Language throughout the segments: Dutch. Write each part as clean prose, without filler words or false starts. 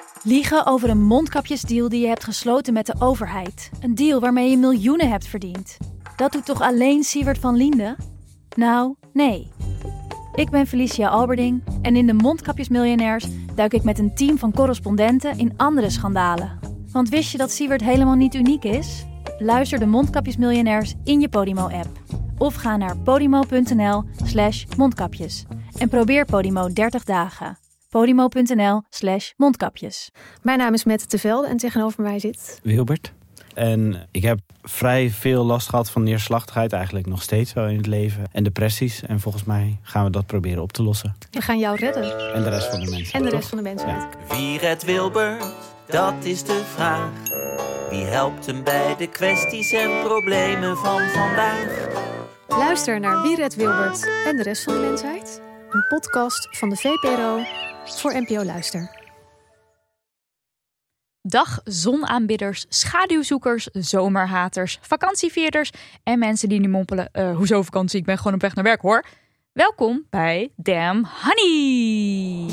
Liegen over een mondkapjesdeal die je hebt gesloten met de overheid. Een deal waarmee je miljoenen hebt verdiend. Dat doet toch alleen Siewert van Liende? Nou, nee. Ik ben Felicia Alberding en in de Mondkapjesmiljonairs duik ik met een team van correspondenten in andere schandalen. Want wist je dat Siewert helemaal niet uniek is? Luister de Mondkapjesmiljonairs in je Podimo-app. Of ga naar podimo.nl/mondkapjes. En probeer Podimo 30 dagen. Podimo.nl/mondkapjes. Mijn naam is Mette Tevelde en tegenover mij zit Wilbert. En ik heb vrij veel last gehad van neerslachtigheid, eigenlijk nog steeds wel in het leven. En depressies. En volgens mij gaan we dat proberen op te lossen. We gaan jou redden. En de rest van de mensen. En de rest van de mensen. Ja. Wie redt Wilbert? Dat is de vraag. Wie helpt hem bij de kwesties en problemen van vandaag? Luister naar Wie redt Wilbert en de rest van de mensheid. Een podcast van de VPRO voor NPO Luister. Dag zonaanbidders, schaduwzoekers, zomerhaters, vakantievierders en mensen die nu mompelen, hoezo vakantie, ik ben gewoon op weg naar werk hoor. Welkom bij Damn Honey.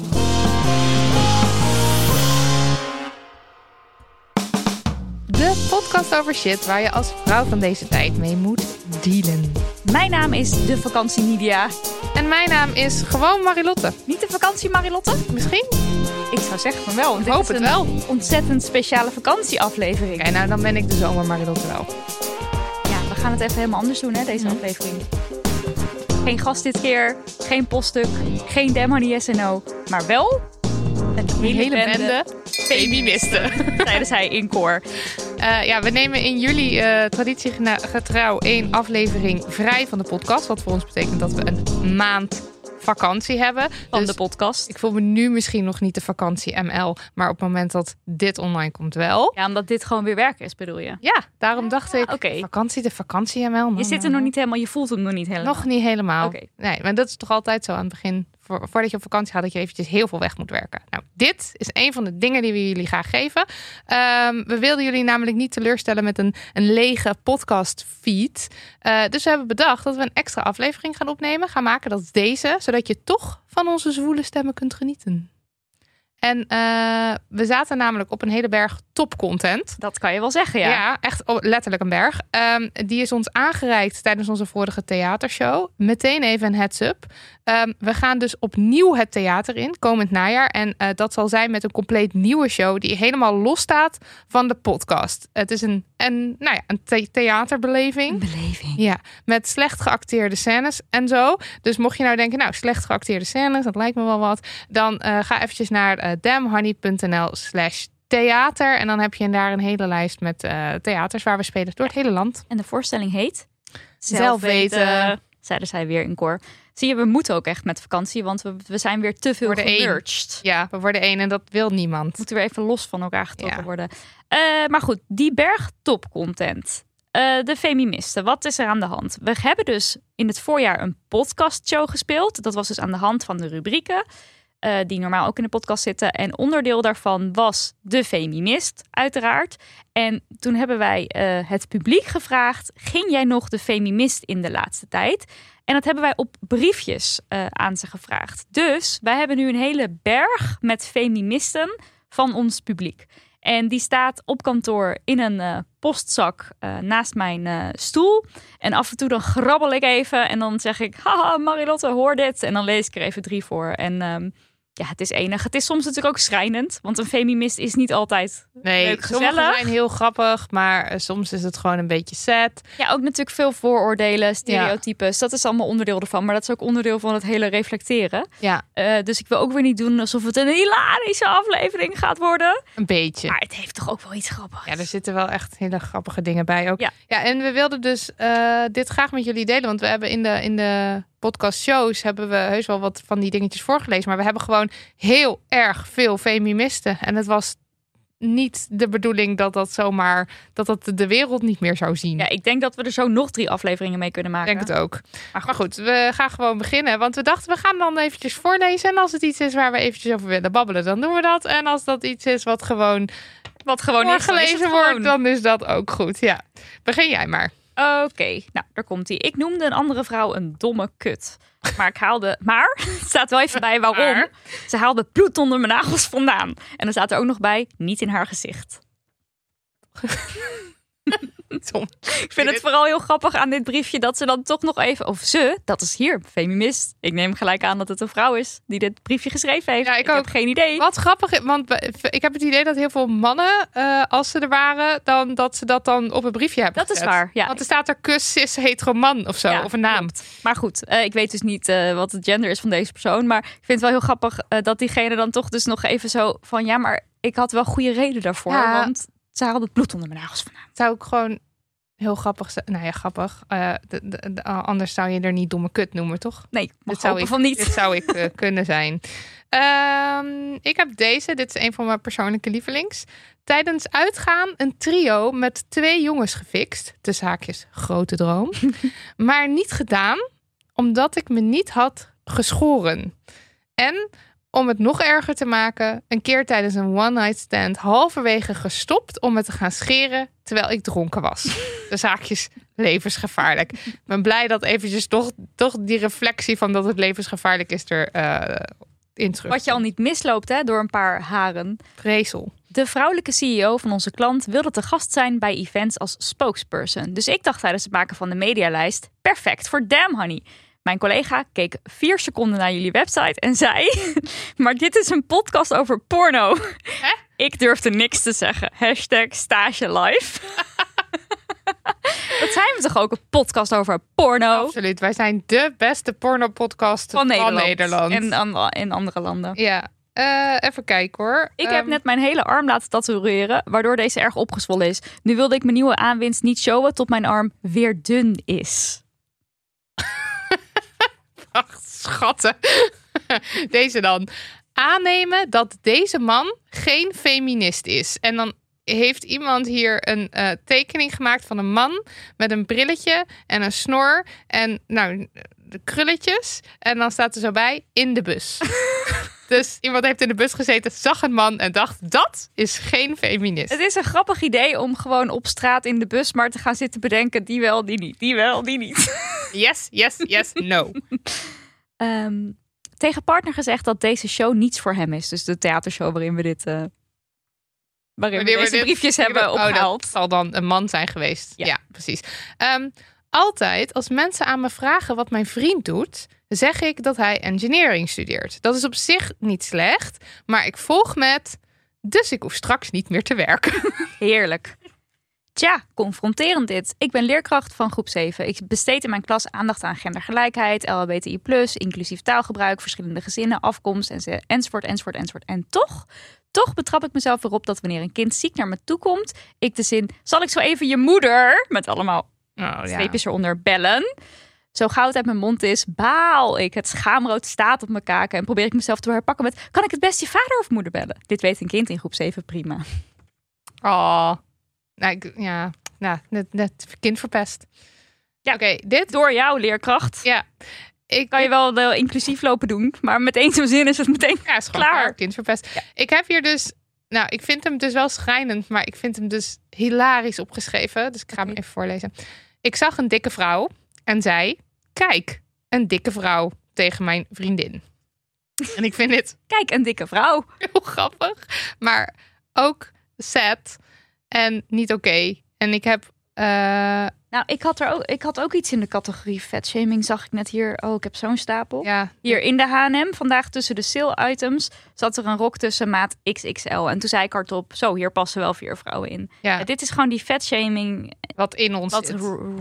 De podcast over shit waar je als vrouw van deze tijd mee moet dealen. Mijn naam is de vakantie Nidia. En mijn naam is gewoon Marilotte. Niet de vakantie Marilotte? Misschien? Ik zou zeggen van wel. Ik hoop het wel. Ontzettend speciale vakantieaflevering. Oké, nou dan ben ik de zomer Marilotte wel. Ja, we gaan het even helemaal anders doen hè, deze aflevering. Geen gast dit keer, geen poststuk, geen Damn Honey Yes and No, maar wel een hele bende feministen. Tijdens hij in koor. We nemen in juli traditiegetrouw 1 aflevering vrij van de podcast. Wat voor ons betekent dat we een maand vakantie hebben. Van dus de podcast. Ik voel me nu misschien nog niet de vakantie ML. Maar op het moment dat dit online komt wel. Ja, omdat dit gewoon weer werk is, bedoel je? Ja, daarom dacht ik, Oké. de vakantie ML. Je zit er nog niet helemaal, je voelt hem nog niet helemaal. Nog niet helemaal. Oké. Nee, maar dat is toch altijd zo aan het begin. Voordat je op vakantie gaat, dat je eventjes heel veel weg moet werken. Nou, dit is een van de dingen die we jullie graag geven. We wilden jullie namelijk niet teleurstellen met een lege podcast feed. Dus we hebben bedacht dat we een extra aflevering gaan maken. Dat is deze, zodat je toch van onze zwoele stemmen kunt genieten. En we zaten namelijk op een hele berg topcontent. Dat kan je wel zeggen, ja. Ja, echt letterlijk een berg. Die is ons aangereikt tijdens onze vorige theatershow. Meteen even een heads-up. We gaan dus opnieuw het theater in, komend najaar. En dat zal zijn met een compleet nieuwe show die helemaal los staat van de podcast. Het is een theaterbeleving. Een beleving. Ja, met slecht geacteerde scènes en zo. Dus mocht je nou denken, slecht geacteerde scènes, dat lijkt me wel wat. Dan ga eventjes naar damnhoney.nl/theater. En dan heb je daar een hele lijst met theaters waar we spelen door het hele land. En de voorstelling heet? Zelf weten. Zeiden zij weer in koor. Zie je, we moeten ook echt met vakantie, want we zijn weer te veel gemerged. Ja, we worden één en dat wil niemand. Moeten weer even los van elkaar getrokken worden. Maar goed, die berg topcontent. De feministen, wat is er aan de hand? We hebben dus in het voorjaar een podcastshow gespeeld. Dat was dus aan de hand van de rubrieken. Die normaal ook in de podcast zitten. En onderdeel daarvan was de feminist, uiteraard. En toen hebben wij het publiek gevraagd, ging jij nog de feminist in de laatste tijd? En dat hebben wij op briefjes aan ze gevraagd. Dus wij hebben nu een hele berg met feministen van ons publiek. En die staat op kantoor in een postzak naast mijn stoel. En af en toe dan grabbel ik even en dan zeg ik, haha Marilotte, hoor dit. En dan lees ik er even 3 voor. En ja, het is enig. Het is soms natuurlijk ook schrijnend. Want een feminist is niet altijd leuk, gezellig. Sommige zijn heel grappig, maar soms is het gewoon een beetje sad. Ja, ook natuurlijk veel vooroordelen, stereotypes. Ja. Dat is allemaal onderdeel ervan. Maar dat is ook onderdeel van het hele reflecteren. Ja. Dus ik wil ook weer niet doen alsof het een hilarische aflevering gaat worden. Een beetje. Maar het heeft toch ook wel iets grappigs. Ja, er zitten wel echt hele grappige dingen bij ook. Ja, en we wilden dus dit graag met jullie delen. Want we hebben in de podcastshows hebben we heus wel wat van die dingetjes voorgelezen. Maar we hebben gewoon heel erg veel feministen. En het was niet de bedoeling dat zomaar de wereld niet meer zou zien. Ja, ik denk dat we er zo nog 3 afleveringen mee kunnen maken. Ik denk het ook. Maar goed, we gaan gewoon beginnen. Want we dachten, we gaan dan eventjes voorlezen. En als het iets is waar we eventjes over willen babbelen, dan doen we dat. En als dat iets is wat gewoon voorgelezen wordt, dan is dat ook goed. Ja, begin jij maar. Oké, nou, daar komt hij. Ik noemde een andere vrouw een domme kut. Maar het staat wel even bij waarom. Ze haalde bloed onder mijn nagels vandaan. En dan staat er ook nog bij, niet in haar gezicht. Ik vind het vooral heel grappig aan dit briefje dat ze dan toch nog even... Of ze, dat is hier, feminist. Ik neem gelijk aan dat het een vrouw is die dit briefje geschreven heeft. Ja, ik ook. Heb geen idee. Wat grappig, want ik heb het idee dat heel veel mannen, als ze er waren, dan dat ze dat dan op een briefje hebben Dat gezet. is waar, ja. Want er staat er kus, cis, hetero man of zo, Ja, of een naam. klopt. Maar goed, ik weet dus niet wat het gender is van deze persoon. Maar ik vind het wel heel grappig dat diegene dan toch dus nog even zo van... Ja, maar ik had wel goede reden daarvoor. Ja. Want ze haalde het bloed onder mijn nagels vandaan. Het zou ook gewoon heel grappig zijn. Nou ja, grappig. Anders zou je er niet domme kut noemen, toch? Nee, Dit mag zou hopen ik, van niet. dit zou ik kunnen zijn. Ik heb deze. Dit is een van mijn persoonlijke lievelings. Tijdens uitgaan een trio met 2 jongens gefixt. Tussen haakjes, grote droom. Maar niet gedaan, omdat ik me niet had geschoren. En om het nog erger te maken, een keer tijdens een one-night stand halverwege gestopt om me te gaan scheren terwijl ik dronken was. Dus haakjes, levensgevaarlijk. Ik ben blij dat eventjes toch die reflectie van dat het levensgevaarlijk is in terug. Wat je al niet misloopt hè, door een paar haren. Vrezel. De vrouwelijke CEO van onze klant wilde te gast zijn bij events als spokesperson. Dus ik dacht tijdens het maken van de medialijst, perfect voor Damn Honey. Mijn collega keek 4 seconden naar jullie website en zei... Maar dit is een podcast over porno. Ik durfde niks te zeggen. #StageLive. Dat zijn we toch ook, een podcast over porno? Absoluut. Wij zijn de beste porno-podcast van Nederland. En in andere landen. Ja. Even kijken hoor. Ik heb net mijn hele arm laten tatoeëren, waardoor deze erg opgezwollen is. Nu wilde ik mijn nieuwe aanwinst niet showen tot mijn arm weer dun is. Ach, schatten. Deze dan. Aannemen dat deze man geen feminist is. En dan heeft iemand hier een tekening gemaakt van een man met een brilletje en een snor en nou, de krulletjes. En dan staat er zo bij, in de bus. Dus iemand heeft in de bus gezeten, zag een man en dacht, dat is geen feminist. Het is een grappig idee om gewoon op straat in de bus maar te gaan zitten bedenken, die wel, die niet, die wel, die niet. Yes, no. Tegen partner gezegd dat deze show niets voor hem is. Dus de theatershow waarin we dit... waarin we deze briefjes hebben opgehaald. Dat zal dan een man zijn geweest. Ja precies. Altijd als mensen aan me vragen wat mijn vriend doet, zeg ik dat hij engineering studeert. Dat is op zich niet slecht, maar ik volg met, dus ik hoef straks niet meer te werken. Heerlijk. Tja, confronterend dit. Ik ben leerkracht van groep 7. Ik besteed in mijn klas aandacht aan gendergelijkheid, LHBTI+, inclusief taalgebruik, verschillende gezinnen, afkomst, enzovoort. En toch betrap ik mezelf erop dat wanneer een kind ziek naar me toe komt, ik de zin, zal ik zo even je moeder, met allemaal streepjes eronder, bellen? Zo gauw het uit mijn mond is, baal ik. Het schaamrood staat op mijn kaken en probeer ik mezelf te herpakken met, kan ik het best je vader of moeder bellen? Dit weet een kind in groep 7 prima. Oh, net kind verpest. Ja, oké, dit door jou, leerkracht. Ja. Kan je wel inclusief lopen doen, maar met één zo'n zin is het meteen is klaar. Kind verpest. Ja. Ik heb hier dus, ik vind hem dus wel schrijnend, maar ik vind hem dus hilarisch opgeschreven. Dus ik ga hem even voorlezen. Ik zag een dikke vrouw en zei, kijk, een dikke vrouw tegen mijn vriendin. En ik vind dit... Kijk, een dikke vrouw. Heel grappig, maar ook sad en niet oké. En ik heb... Ik had ook iets in de categorie vetshaming, zag ik net hier. Oh, ik heb zo'n stapel. Ja. Hier in de H&M, vandaag tussen de sale items, zat er een rok tussen maat XXL. En toen zei ik hardop, zo, hier passen wel 4 vrouwen in. Ja. Dit is gewoon die vetshaming. Wat in ons zit.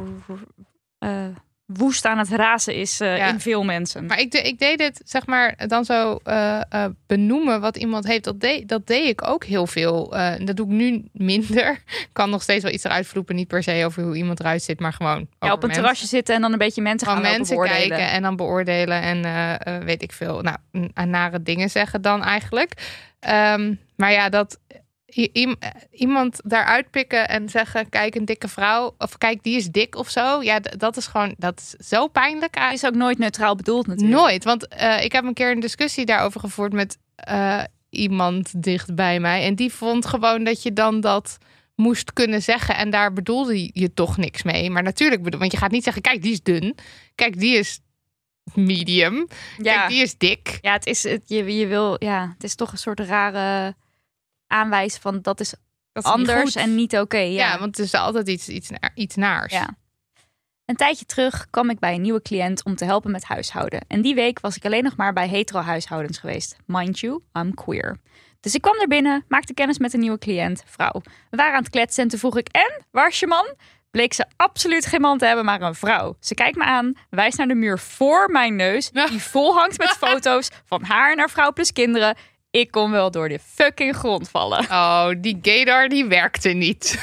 Woest aan het razen is in veel mensen. Maar ik deed dit, zeg maar, dan zo benoemen wat iemand heeft. Dat deed ik ook heel veel. Dat doe ik nu minder. Ik kan nog steeds wel iets eruit vloepen. Niet per se over hoe iemand eruit zit, maar gewoon op een terrasje zitten en dan een beetje mensen gaan mensen beoordelen. Kijken en dan beoordelen en weet ik veel. Nou, nare dingen zeggen dan eigenlijk. Maar ja, dat... iemand daaruit pikken en zeggen, kijk, een dikke vrouw, of kijk, die is dik of zo. Ja, dat is zo pijnlijk. Het is ook nooit neutraal bedoeld natuurlijk. Nooit, want ik heb een keer een discussie daarover gevoerd met iemand dicht bij mij. En die vond gewoon dat je dan dat moest kunnen zeggen. En daar bedoelde je toch niks mee. Maar natuurlijk, want je gaat niet zeggen, kijk, die is dun. Kijk, die is medium. Kijk, die is dik. Ja, het is toch een soort rare aanwijzing van dat is anders en niet oké. Ja, want het is altijd iets naars. Ja. Een tijdje terug kwam ik bij een nieuwe cliënt om te helpen met huishouden. En die week was ik alleen nog maar bij hetero huishoudens geweest. Mind you, I'm queer. Dus ik kwam er binnen, maakte kennis met een nieuwe cliënt, vrouw. We waren aan het kletsen en toen vroeg ik, en, waar is je man? Bleek ze absoluut geen man te hebben, maar een vrouw. Ze kijkt me aan, wijst naar de muur voor mijn neus, die vol hangt met foto's van haar en haar vrouw plus kinderen. Ik kon wel door de fucking grond vallen. Oh, die gaydar die werkte niet.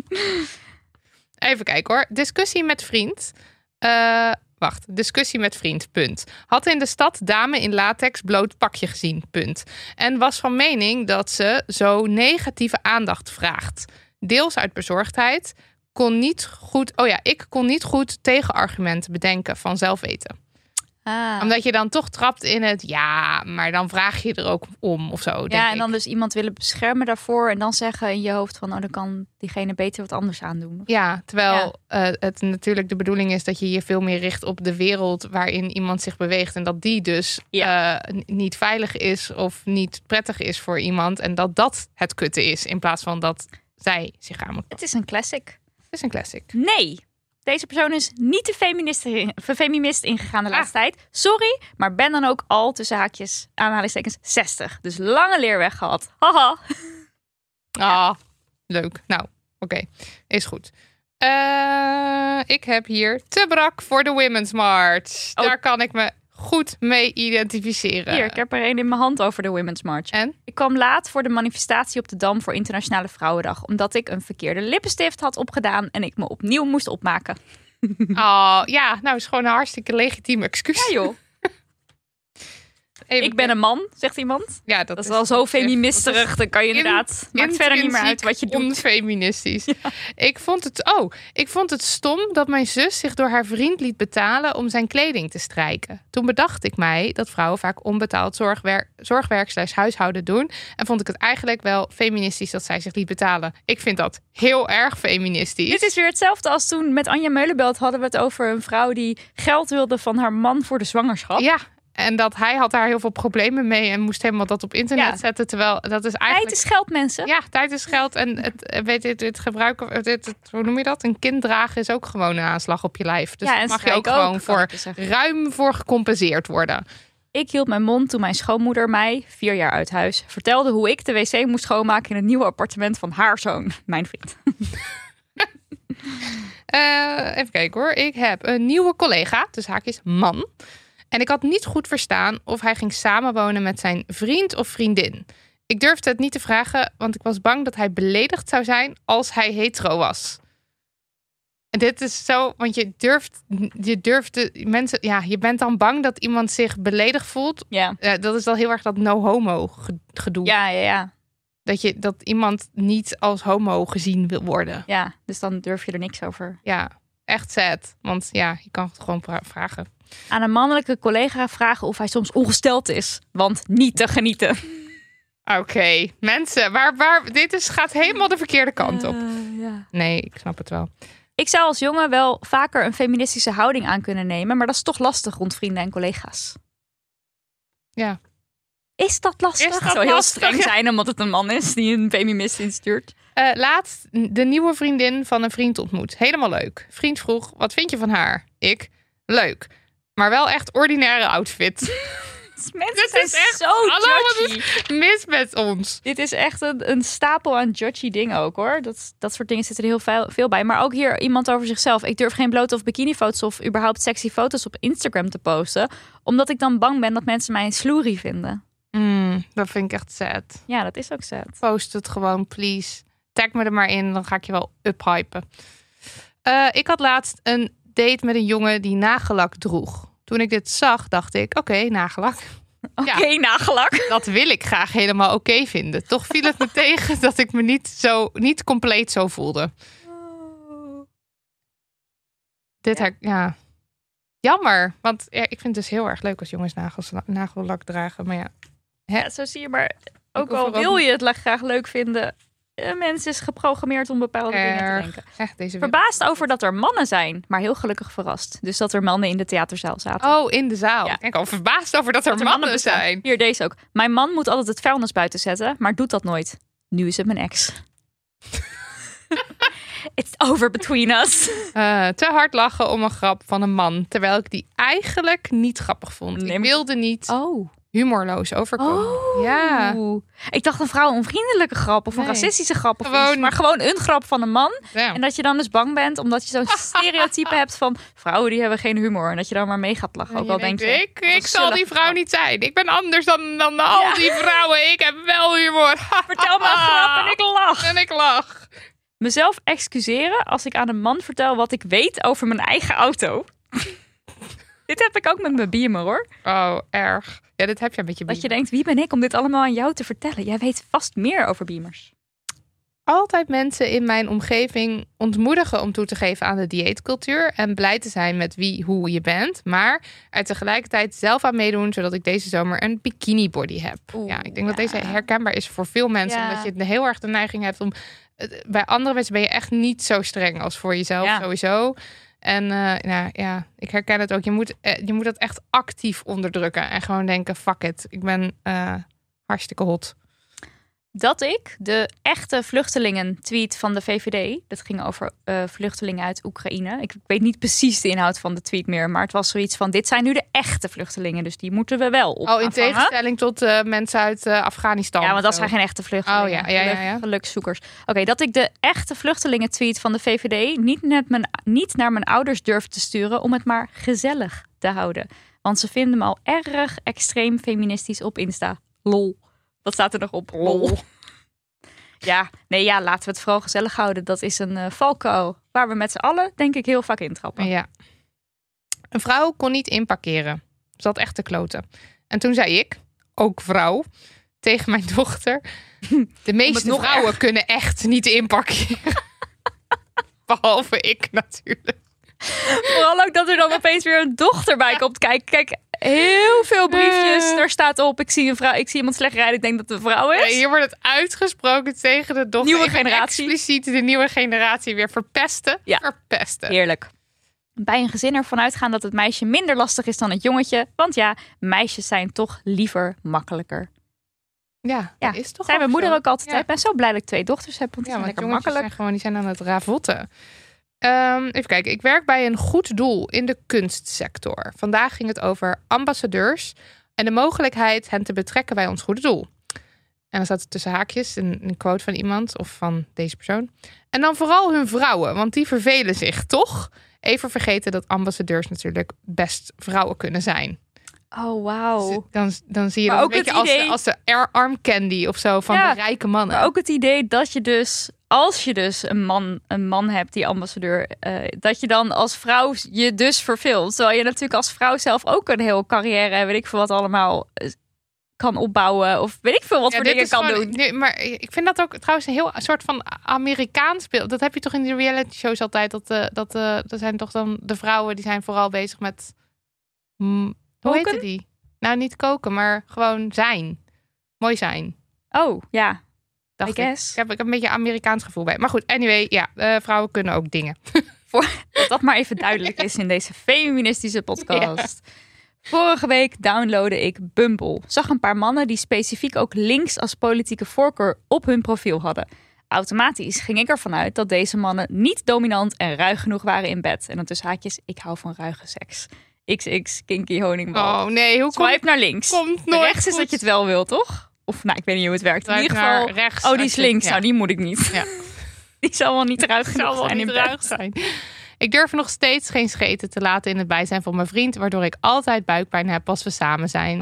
Even kijken hoor. Discussie met vriend. Discussie met vriend, punt. Had in de stad dame in latex bloot pakje gezien, punt. En was van mening dat ze zo negatieve aandacht vraagt. Deels uit bezorgdheid. Ik kon niet goed tegenargumenten bedenken van zelfweten. Omdat je dan toch trapt in het maar dan vraag je er ook om of zo. Ja, en dan dus iemand willen beschermen daarvoor en dan zeggen in je hoofd van dan kan diegene beter wat anders aandoen. Ja, terwijl het natuurlijk de bedoeling is dat je je veel meer richt op de wereld waarin iemand zich beweegt en dat die dus niet veilig is of niet prettig is voor iemand en dat het kutte is in plaats van dat zij zich aan moet. Het is een classic. Het is een classic. Nee. Deze persoon is niet de feminist ingegaan de laatste tijd. Sorry, maar ben dan ook al tussen haakjes, aanhalingstekens, 60. Dus lange leerweg gehad. Haha. Leuk. Nou, oké. Is goed. Ik heb hier te brak voor de Women's March. Daar kan ik me goed mee identificeren. Hier, ik heb er een in mijn hand over de Women's March. En? Ik kwam laat voor de manifestatie op de Dam voor Internationale Vrouwendag. Omdat ik een verkeerde lippenstift had opgedaan en ik me opnieuw moest opmaken. Is gewoon een hartstikke legitiem excuus. Ja joh. Ik ben een man, zegt iemand. Ja, dat is wel zo feministerig. Dan kan je inderdaad. Maakt verder niet meer uit wat je doet. Onfeministisch. Ja. Ik vond het stom dat mijn zus zich door haar vriend liet betalen om zijn kleding te strijken. Toen bedacht ik mij dat vrouwen vaak onbetaald zorgwerk / huishouden doen. En vond ik het eigenlijk wel feministisch dat zij zich liet betalen. Ik vind dat heel erg feministisch. Dit is weer hetzelfde als toen met Anja Meulenbelt hadden we het over een vrouw die geld wilde van haar man voor de zwangerschap. Ja. En dat hij had daar heel veel problemen mee en moest helemaal dat op internet zetten. Terwijl dat is eigenlijk... Tijd is geld, mensen. Ja, tijd is geld. En het gebruiken, hoe noem je dat? Een kind dragen is ook gewoon een aanslag op je lijf. Dus daar mag je ook gewoon ruim voor gecompenseerd worden. Ik hield mijn mond toen mijn schoonmoeder mij, 4 jaar uit huis, vertelde hoe ik de wc moest schoonmaken in het nieuwe appartement van haar zoon, mijn vriend. Even kijken hoor. Ik heb een nieuwe collega, dus haakjes man. En ik had niet goed verstaan of hij ging samenwonen met zijn vriend of vriendin. Ik durfde het niet te vragen, want ik was bang dat hij beledigd zou zijn als hij hetero was. En dit is zo, want je durft mensen, je bent dan bang dat iemand zich beledigd voelt. Ja. Dat is wel heel erg dat no-homo gedoe. Ja. Dat iemand niet als homo gezien wil worden. Ja, dus dan durf je er niks over. Ja, echt sad. Want je kan het gewoon vragen. Aan een mannelijke collega vragen of hij soms ongesteld is. Want niet te genieten. Oké, mensen, gaat helemaal de verkeerde kant op. Ja. Nee, ik snap het wel. Ik zou als jongen wel vaker een feministische houding aan kunnen nemen. Maar dat is toch lastig rond vrienden en collega's. Ja. Is dat lastig? Het zou heel streng zijn omdat het een man is die een feminist instuurt. Laatst de nieuwe vriendin van een vriend ontmoet. Helemaal leuk. Vriend vroeg, wat vind je van haar? Ik, leuk. Maar wel echt ordinaire outfit. Mensen zijn echt zo judgy. Wat is mis met ons? Dit is echt een stapel aan judgy dingen ook hoor. Dat soort dingen zitten er heel veel bij. Maar ook hier iemand over zichzelf. Ik durf geen blote of bikinifoto's of überhaupt sexy foto's op Instagram te posten. Omdat ik dan bang ben dat mensen mij een sloerie vinden. Dat vind ik echt sad. Ja, dat is ook sad. Post het gewoon, please. Tag me er maar in, dan ga ik je wel uphypen. Ik had laatst een date met een jongen die nagellak droeg. Toen ik dit zag, dacht ik, oké, nagellak. Nagellak. Dat wil ik graag helemaal oké vinden. Toch viel het me tegen dat ik me niet compleet zo voelde. Jammer, want ik vind het dus heel erg leuk als jongens nagellak dragen. Maar zo zie je maar. Ook al wil je het graag leuk vinden, een mens is geprogrammeerd om bepaalde dingen te denken. Echt, deze Verbaasd over dat er mannen zijn, maar heel gelukkig verrast. Dus dat er mannen in de theaterzaal zaten. Oh, in de zaal. Ja. Ik denk al verbaasd over dat er mannen bestaan. zijn. Hier, deze ook. Mijn man moet altijd het vuilnis buiten zetten, maar doet dat nooit. Nu is het mijn ex. It's over between us. Te hard lachen om een grap van een man. Terwijl ik die eigenlijk niet grappig vond. Ik wilde niet humorloos overkomen. Ja. Ik dacht een vrouw een vriendelijke grap of een racistische grap. Of iets, maar gewoon een grap van een man. Ja. En dat je dan dus bang bent omdat je zo'n stereotype hebt van vrouwen die hebben geen humor. En dat je dan maar mee gaat lachen. Ook al denk je, ik zal die vrouw niet zijn. Ik ben anders dan al die vrouwen. Ik heb wel humor. Vertel me een grap en ik lach. En ik lach. Mezelf excuseren als ik aan een man vertel wat ik weet over mijn eigen auto. Dit heb ik ook met mijn Beamer, hoor. Oh, erg. Ja, dit heb je met je Beamer. Dat je denkt, wie ben ik om dit allemaal aan jou te vertellen? Jij weet vast meer over Beamers. Altijd mensen in mijn omgeving ontmoedigen om toe te geven aan de dieetcultuur en blij te zijn met hoe je bent, maar er tegelijkertijd zelf aan meedoen, zodat ik deze zomer een bikini body heb. Ik denk dat deze herkenbaar is voor veel mensen, omdat je heel erg de neiging hebt om bij andere mensen ben je echt niet zo streng als voor jezelf sowieso. En ik herken het ook. Je moet dat echt actief onderdrukken en gewoon denken, fuck it, ik ben hartstikke hot. Dat ik de echte vluchtelingen-tweet van de VVD... dat ging over vluchtelingen uit Oekraïne. Ik weet niet precies de inhoud van de tweet meer... maar het was zoiets van, dit zijn nu de echte vluchtelingen... dus die moeten we wel opvangen. In tegenstelling tot mensen uit Afghanistan. Ja, want dat zijn geen echte vluchtelingen. Gelukszoekers. Oké, dat ik de echte vluchtelingen-tweet van de VVD... niet naar mijn ouders durf te sturen... om het maar gezellig te houden. Want ze vinden me al erg extreem feministisch op Insta. Lol. Wat staat er nog op? Lol. Laten we het vooral gezellig houden. Dat is een valkuil waar we met z'n allen, denk ik, heel vaak intrappen. Ja. Een vrouw kon niet inparkeren. Ze had echt te kloten. En toen zei ik, ook vrouw, tegen mijn dochter... De meeste vrouwen kunnen echt niet inparkeren. Behalve ik natuurlijk. Vooral ook dat er dan opeens weer een dochter bij komt kijken. Kijk, heel veel briefjes. Daar staat op, ik zie iemand slecht rijden. Ik denk dat het een vrouw is. Hier wordt het uitgesproken tegen de dochter. Nieuwe generatie. Expliciet de nieuwe generatie weer verpesten. Ja. Verpesten. Heerlijk. Bij een gezin ervan uitgaan dat het meisje minder lastig is dan het jongetje. Want ja, meisjes zijn toch liever makkelijker. Ja, dat is toch zei mijn moeder zo. ook altijd. Ik ben zo blij dat ik 2 dochters heb. Want die zijn lekker makkelijk. Die zijn aan het ravotten. Even kijken. Ik werk bij een goed doel in de kunstsector. Vandaag ging het over ambassadeurs en de mogelijkheid hen te betrekken bij ons goede doel. En dan staat er tussen haakjes een quote van iemand of van deze persoon. En dan vooral hun vrouwen, want die vervelen zich toch. Even vergeten dat ambassadeurs natuurlijk best vrouwen kunnen zijn. Oh, wauw. Dan zie je dat een beetje als de arm candy of zo van de rijke mannen. Maar ook het idee dat je dus, als je dus een man hebt die ambassadeur, dat je dan als vrouw je dus verveelt. Terwijl je natuurlijk als vrouw zelf ook een heel carrière, weet ik veel wat allemaal kan opbouwen. Of weet ik veel wat voor dingen kan doen. Nee, maar ik vind dat ook trouwens een heel soort van Amerikaans beeld. Dat heb je toch in die reality shows altijd. Dat zijn toch dan de vrouwen die zijn vooral bezig met... Hoe heette die? Nou, niet koken, maar gewoon zijn. Mooi zijn. Oh, ja. Ik heb een beetje Amerikaans gevoel bij. Maar goed, anyway, vrouwen kunnen ook dingen. Dat maar even duidelijk is in deze feministische podcast. Ja. Vorige week downloadde ik Bumble. Zag een paar mannen die specifiek ook links als politieke voorkeur op hun profiel hadden. Automatisch ging ik ervan uit dat deze mannen niet dominant en ruig genoeg waren in bed. En dan tussen haakjes, ik hou van ruige seks. XX, kinky honingbal. Oh nee, hoe Swipe naar links. Komt nooit rechts is goed. dat je het wel wil, toch? Of nou, ik weet niet hoe het werkt. In ieder naar geval, rechts. die is links. Ja. Nou, die moet ik niet. Ja. Die zal wel niet ruig genoeg zijn. Ik durf nog steeds geen scheten te laten in het bijzijn van mijn vriend, waardoor ik altijd buikpijn heb als we samen zijn.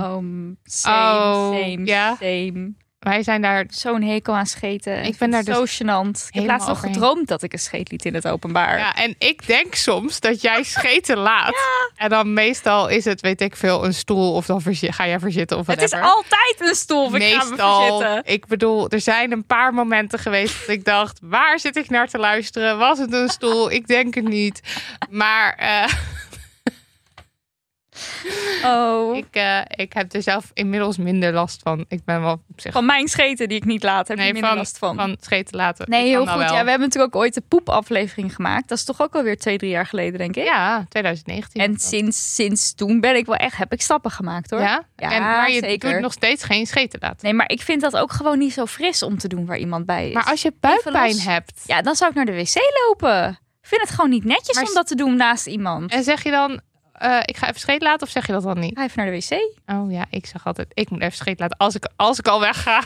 Same. Wij zijn daar zo'n hekel aan scheten. Ik ben daar zo gênant. Ik heb laatst nog gedroomd dat ik een scheet liet in het openbaar. Ja, en ik denk soms dat jij scheten laat. Ja. En dan meestal is het, weet ik veel, een stoel of dan ga jij verzitten of whatever. Het is altijd een stoel. Meestal. Ik bedoel, er zijn een paar momenten geweest dat ik dacht, waar zit ik naar te luisteren? Was het een stoel? Ik denk het niet. Maar Oh. Ik heb er zelf inmiddels minder last van. Ik ben wel op zich... Van mijn scheten die ik niet laat, heb je minder last van. Van scheten laten. Nee, heel goed. Ja, we hebben natuurlijk ook ooit de poepaflevering gemaakt. Dat is toch ook alweer 2-3 jaar geleden, denk ik. Ja, 2019. En sinds toen ben ik wel echt, heb ik stappen gemaakt, hoor. Ja? Maar je zeker. doet nog steeds geen scheten laten. Nee, maar ik vind dat ook gewoon niet zo fris om te doen waar iemand bij is. Maar als je buikpijn hebt... Ja, dan zou ik naar de wc lopen. Ik vind het gewoon niet netjes om dat te doen naast iemand. En zeg je dan, ik ga even scheet laten, of zeg je dat dan niet? Ga even naar de wc. Oh ja, ik zeg altijd, ik moet even scheet laten als ik al wegga.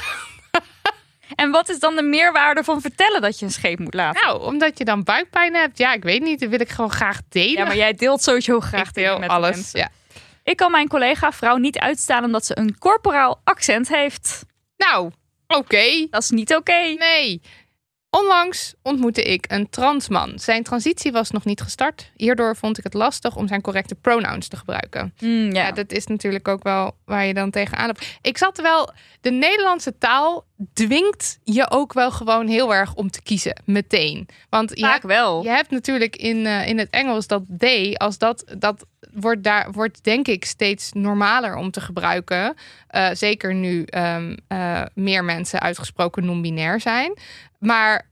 En wat is dan de meerwaarde van vertellen dat je een scheet moet laten? Nou, omdat je dan buikpijn hebt. Ja, ik weet niet, dat wil ik gewoon graag delen. Ja, maar jij deelt sowieso graag ik deel met alles. mensen. Ja. Ik kan mijn collega vrouw niet uitstaan omdat ze een corporaal accent heeft. Nou, oké. Dat is niet oké. Nee. Onlangs ontmoette ik een transman. Zijn transitie was nog niet gestart. Hierdoor vond ik het lastig om zijn correcte pronouns te gebruiken. Ja, dat is natuurlijk ook wel waar je dan tegenaan hebt. Ik zat wel... De Nederlandse taal dwingt je ook wel gewoon heel erg om te kiezen. Meteen. Want wel. Je hebt natuurlijk in het Engels dat they, als dat wordt denk ik steeds normaler om te gebruiken. Zeker nu meer mensen uitgesproken non-binair zijn. Maar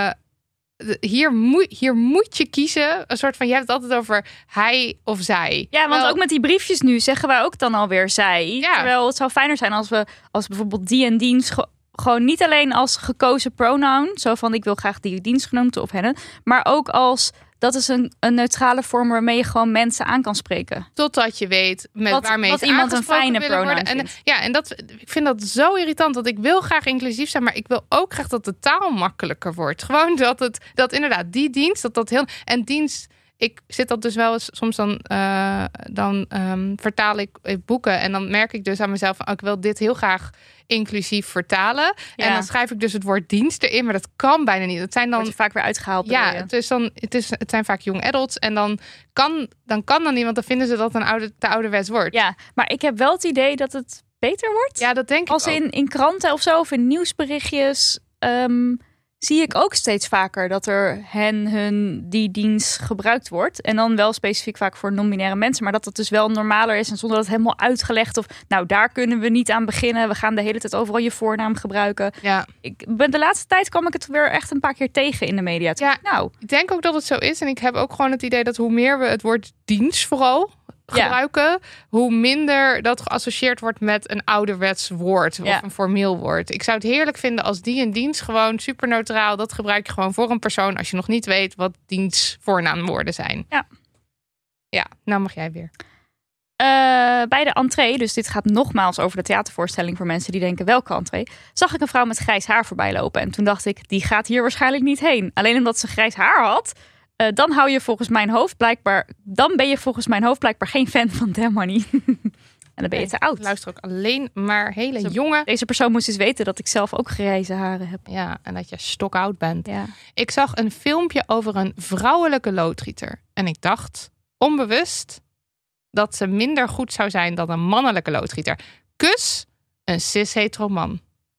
hier moet je kiezen. Een soort van, je hebt het altijd over hij of zij. Ja, want ook met die briefjes nu zeggen wij ook dan alweer zij. Ja. Terwijl het zou fijner zijn als bijvoorbeeld die en diens gewoon niet alleen als gekozen pronoun. Zo van ik wil graag die dienstgenoemd of hen. Maar ook als... Dat is een neutrale vorm waarmee je gewoon mensen aan kan spreken. Totdat je weet waarmee wat iemand een fijne pronoun vindt. En ik vind dat zo irritant. Dat ik wil graag inclusief zijn. Maar ik wil ook graag dat de taal makkelijker wordt. Gewoon dat inderdaad die dienst. Dat heel... En dienst... Ik zit dat dus wel eens, soms dan vertaal ik boeken. En dan merk ik dus aan mezelf van, ik wil dit heel graag inclusief vertalen. Ja. En dan schrijf ik dus het woord dienst erin, maar dat kan bijna niet. Dat zijn dan wordt vaak weer uitgehaald. Ja, het zijn vaak young adults. En dan kan niet, want dan vinden ze dat een te ouderwets woord. Ja, maar ik heb wel het idee dat het beter wordt. Ja, dat denk ik als ook. in kranten of zo, of in nieuwsberichtjes... zie ik ook steeds vaker dat er hun die dienst gebruikt wordt. En dan wel specifiek vaak voor non-binaire mensen. Maar dat het dus wel normaler is en zonder dat het helemaal uitgelegd. Of nou, daar kunnen we niet aan beginnen. We gaan de hele tijd overal je voornaam gebruiken. Ja. De laatste tijd kwam ik het weer echt een paar keer tegen in de media. Ik denk ook dat het zo is. En ik heb ook gewoon het idee dat hoe meer we het woord dienst vooral gebruiken, hoe minder dat geassocieerd wordt met een ouderwets woord of een formeel woord. Ik zou het heerlijk vinden als die en dienst gewoon super neutraal, dat gebruik je gewoon voor een persoon als je nog niet weet wat diens voornaamwoorden zijn. Ja, nou mag jij weer. Bij de entree, dus dit gaat nogmaals over de theatervoorstelling voor mensen die denken welke entree, zag ik een vrouw met grijs haar voorbij lopen. En toen dacht ik, die gaat hier waarschijnlijk niet heen. Alleen omdat ze grijs haar had, dan ben je volgens mijn hoofd blijkbaar geen fan van Damn Money. En dan ben je te oud. Ik luister ook alleen maar hele jonge. Deze persoon moest eens weten dat ik zelf ook grijze haren heb. Ja, en dat je stokoud bent. Ja. Ik zag een filmpje over een vrouwelijke loodgieter. En ik dacht, onbewust, dat ze minder goed zou zijn dan een mannelijke loodgieter. Kus een cis-hetero man.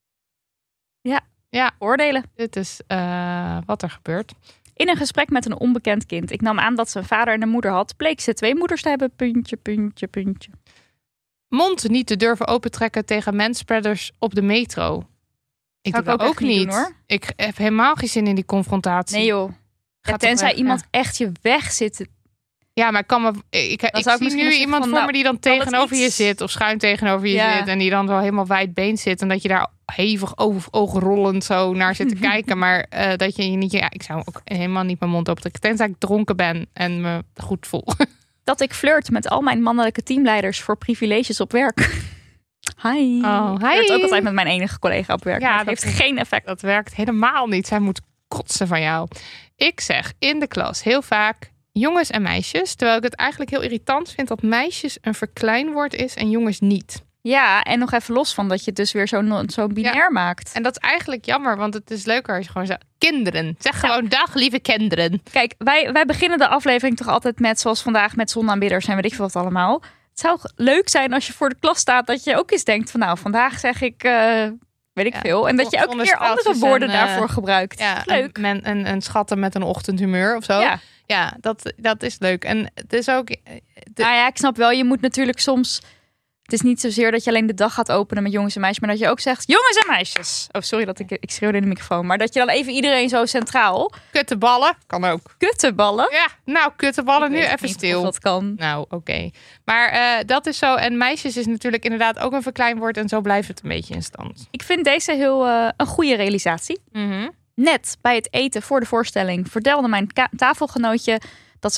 Ja, oordelen. Dit is wat er gebeurt. In een gesprek met een onbekend kind. Ik nam aan dat ze een vader en een moeder had. Bleek ze 2 moeders te hebben. Puntje, puntje, puntje. Mond niet te durven opentrekken tegen manspreaders op de metro. Ik doe dat ook niet. Doen, hoor. Ik heb helemaal geen zin in die confrontatie. Nee joh. Tenzij iemand echt je weg zit. Ja, maar ik zie nu iemand voor me die dan tegenover je zit. Of schuin tegenover je zit. En die dan zo helemaal wijdbeen zit. En dat je daar hevig oogrollend zo naar zit te kijken. Maar dat je niet... Ja, ik zou ook helemaal niet mijn mond open trekken. Tenzij ik dronken ben en me goed voel. Dat ik flirt met al mijn mannelijke teamleiders voor privileges op werk. Hi. Oh, hi. Ik flirt ook altijd met mijn enige collega op werk. Ja, dat heeft geen effect. Dat werkt helemaal niet. Zij moet kotsen van jou. Ik zeg in de klas heel vaak jongens en meisjes. Terwijl ik het eigenlijk heel irritant vind dat meisjes een verkleinwoord is en jongens niet. Ja, en nog even los van dat je het dus weer zo binair maakt. En dat is eigenlijk jammer, want het is leuker als je gewoon zegt kinderen. Zeg gewoon dag lieve kinderen. Kijk, wij beginnen de aflevering toch altijd met, zoals vandaag, met zonaanbidders en weet ik veel wat allemaal. Het zou leuk zijn als je voor de klas staat dat je ook eens denkt van nou, vandaag zeg ik weet ik veel. En dat je elke keer andere woorden daarvoor gebruikt. Ja, leuk. En schatten met een ochtendhumeur of zo. Ja, dat is leuk. En het is ook... Nou ja, ik snap wel, je moet natuurlijk soms... Het is niet zozeer dat je alleen de dag gaat openen met jongens en meisjes, maar dat je ook zegt jongens en meisjes. Oh, sorry dat ik schreeuwde in de microfoon. Maar dat je dan even iedereen zo centraal... Kutteballen, kan ook. Kutteballen? Ja, nou, kutteballen nu even stil. Of dat kan. Nou, oké. Maar dat is zo. En meisjes is natuurlijk inderdaad ook een verkleinwoord. En zo blijft het een beetje in stand. Ik vind deze heel een goede realisatie. Mm-hmm. Net bij het eten voor de voorstelling vertelde mijn tafelgenootje dat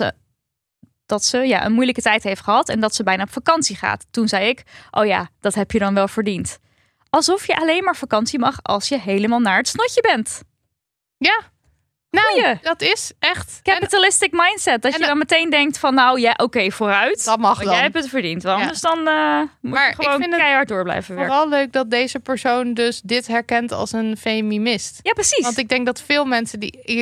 ze een moeilijke tijd heeft gehad en dat ze bijna op vakantie gaat. Toen zei ik, oh ja, dat heb je dan wel verdiend. Alsof je alleen maar vakantie mag als je helemaal naar het snotje bent. Ja, nou, Goeie. dat is echt... Capitalistic mindset. Dat je dan meteen denkt van, nou ja, oké, vooruit. Dat mag dan. Jij hebt het verdiend. Want anders dan moet je gewoon keihard door blijven werken. Vooral leuk dat deze persoon dus dit herkent als een feminist. Ja, precies. Want ik denk dat veel mensen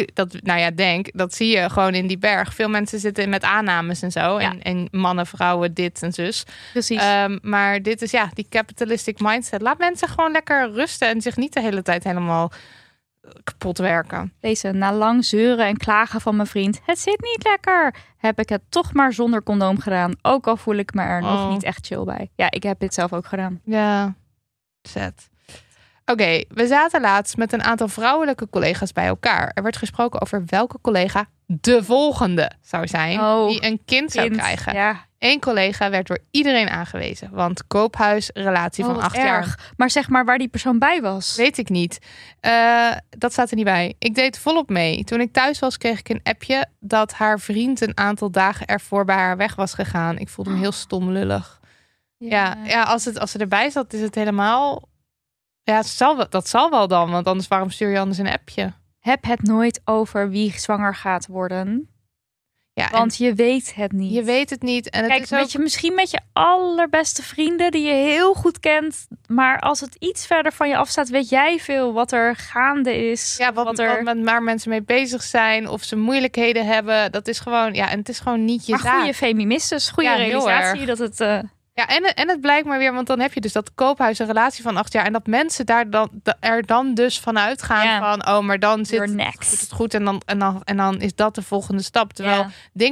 dat zie je gewoon in die berg. Veel mensen zitten met aannames en zo. Ja. En mannen, vrouwen, dit en zus. Precies. Maar dit is die capitalistic mindset. Laat mensen gewoon lekker rusten en zich niet de hele tijd helemaal kapot werken. Deze, na lang zeuren en klagen van mijn vriend, het zit niet lekker, heb ik het toch maar zonder condoom gedaan. Ook al voel ik me er nog niet echt chill bij. Ja, ik heb dit zelf ook gedaan. Ja, zet. Oké, we zaten laatst met een aantal vrouwelijke collega's bij elkaar. Er werd gesproken over welke collega de volgende zou zijn die een kind zou krijgen. Ja. Eén collega werd door iedereen aangewezen. Want koophuisrelatie van 8 jaar. Maar zeg maar waar die persoon bij was. Weet ik niet. Dat staat er niet bij. Ik deed volop mee. Toen ik thuis was, kreeg ik een appje dat haar vriend een aantal dagen ervoor bij haar weg was gegaan. Ik voelde me heel stom lullig. Ja, als ze erbij zat, is het helemaal... Ja, dat zal wel dan. Want anders, waarom stuur je anders een appje? Heb het nooit over wie zwanger gaat worden. Ja, want je weet het niet. Je weet het niet. En kijk, het is misschien met je allerbeste vrienden die je heel goed kent. Maar als het iets verder van je afstaat, weet jij veel wat er gaande is. Ja, waar mensen mee bezig zijn. Of ze moeilijkheden hebben. Dat is gewoon, en het is gewoon niet je zaak. Maar goede feministes, goede realisatie dat het... Ja, en het blijkt maar weer, want dan heb je dus dat koophuis een relatie van 8 jaar. En dat mensen er dan dus vanuit gaan van, maar dan zit het goed. En dan is dat de volgende stap. Terwijl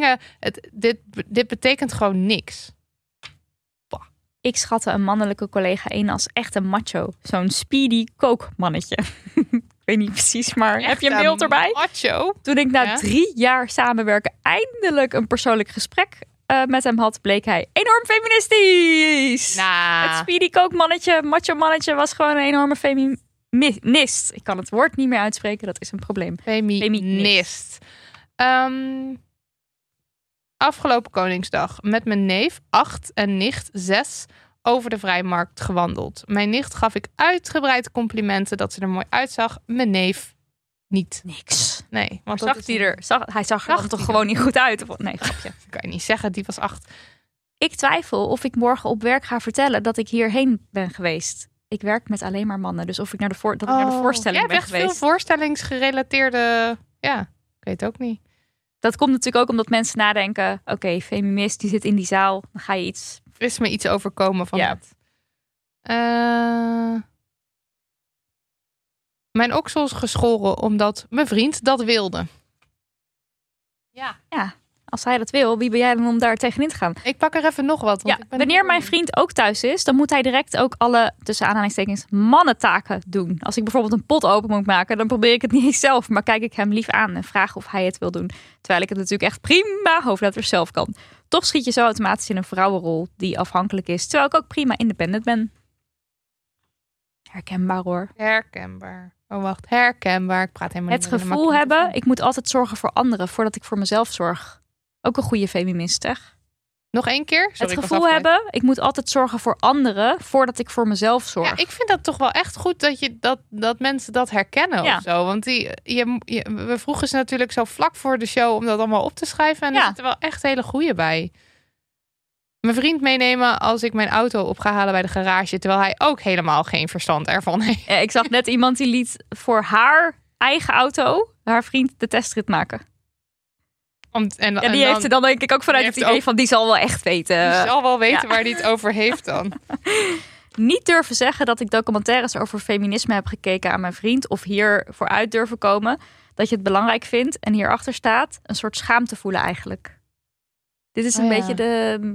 dit betekent gewoon niks. Bah. Ik schatte een mannelijke collega in als echt een macho. Zo'n speedy kookmannetje. Ik weet niet precies, maar echt heb je een beeld erbij? Macho? Toen ik na 3 jaar samenwerken eindelijk een persoonlijk gesprek met hem had, bleek hij enorm feministisch. Het speedy kookmannetje, macho mannetje was gewoon een enorme feminist. Ik kan het woord niet meer uitspreken, dat is een probleem. Feminist. Afgelopen Koningsdag met mijn neef 8 en nicht 6 over de Vrijmarkt gewandeld. Mijn nicht gaf ik uitgebreid complimenten dat ze er mooi uitzag. Mijn neef niet. Niks. Nee. Want hij zag er dan toch gewoon niet goed uit? Nee, grapje. Kan je niet zeggen, die was 8. Ik twijfel of ik morgen op werk ga vertellen dat ik hierheen ben geweest. Ik werk met alleen maar mannen, dus of ik naar de voorstelling ben geweest. Veel voorstellingsgerelateerde... Ja, ik weet het ook niet. Dat komt natuurlijk ook omdat mensen nadenken... Oké, feminist, die zit in die zaal. Dan ga je iets... Is me iets overkomen van het. Mijn oksels geschoren omdat mijn vriend dat wilde. Ja, als hij dat wil, wie ben jij dan om daar tegenin te gaan? Ik pak er even nog wat. Want wanneer mijn vriend ook thuis is, dan moet hij direct ook alle, tussen aanhalingstekens, mannentaken doen. Als ik bijvoorbeeld een pot open moet maken, dan probeer ik het niet eens zelf, maar kijk ik hem lief aan en vraag of hij het wil doen. Terwijl ik het natuurlijk echt prima hoofdletters zelf kan. Toch schiet je zo automatisch in een vrouwenrol die afhankelijk is, terwijl ik ook prima independent ben. Herkenbaar hoor. Herkenbaar. Oh wacht, herkenbaar. Ik praat helemaal niet. Het gevoel hebben, ik moet altijd zorgen voor anderen voordat ik voor mezelf zorg. Ook een goede feminist, zeg. Nog 1 keer? Sorry, het gevoel hebben, ik moet altijd zorgen voor anderen voordat ik voor mezelf zorg. Ja, ik vind dat toch wel echt goed dat mensen dat herkennen of zo. Want we vroegen ze natuurlijk zo vlak voor de show om dat allemaal op te schrijven. En er zitten wel echt hele goeie bij. Mijn vriend meenemen als ik mijn auto op ga halen bij de garage, terwijl hij ook helemaal geen verstand ervan heeft. Ja, ik zag net iemand die liet voor haar eigen auto haar vriend de testrit maken. Die heeft er dan denk ik ook vanuit het idee van die zal wel echt weten. Die zal wel weten waar hij het over heeft dan. niet durven zeggen dat ik documentaires over feminisme heb gekeken aan mijn vriend. Of hier vooruit durven komen. Dat je het belangrijk vindt. En hierachter staat een soort schaamte voelen eigenlijk. Dit is een beetje de...